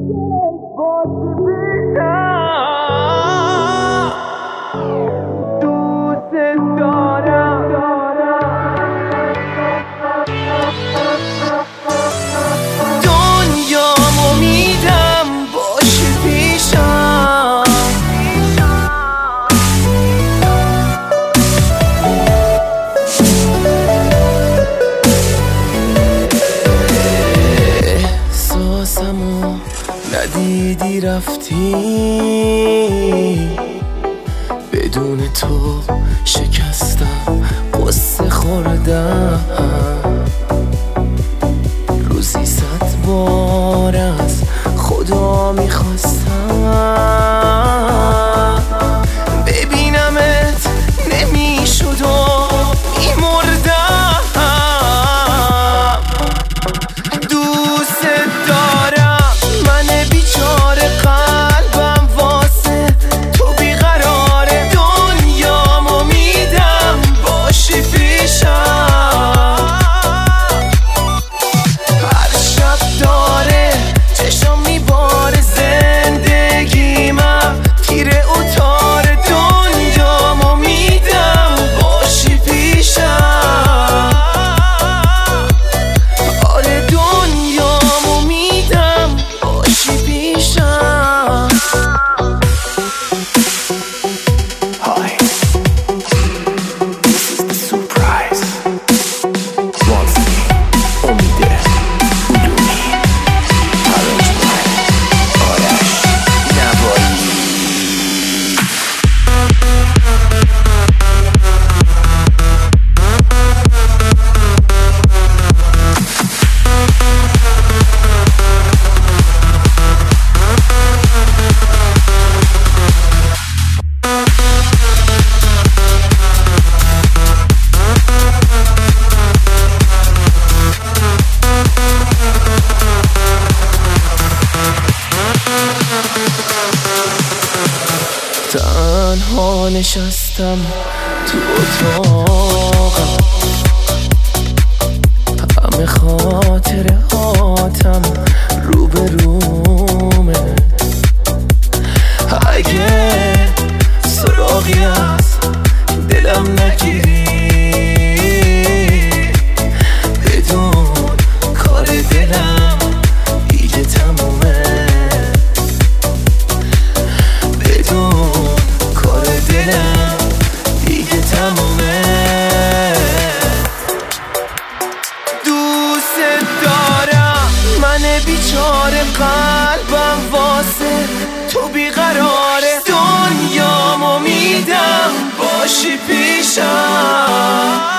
ندیدی رفتی، بدون تو شکستم، قصه خوردم، روزی 100 بار از خدا میخواستم ببینمت، نمیشد و میمردم. دوست دارم، من بیچاره قلبم واسه تو بیقراره، دنیامو میدم باشی پیشم. هر شب داره چشم میباره زندگیمم، تیره اتاره، دنیامو میدم باشی پیشم. آره دنیامو میدم باشی پیشم. Hi, this is the surprise. Monsi, Omide, Udumi, arranged by Arash Navai. تنها نشستم تو اتاقم، همه خاطراتم روبرومه. اگه سراغی از دلم نگیری، بدون کار دلم دیگه تمومه. بدون کار دلم دیگه تمومه. دوست دارم، من بیچاره قلبم واسه تو بیقراره، دنیامو میدم باشی پیشم.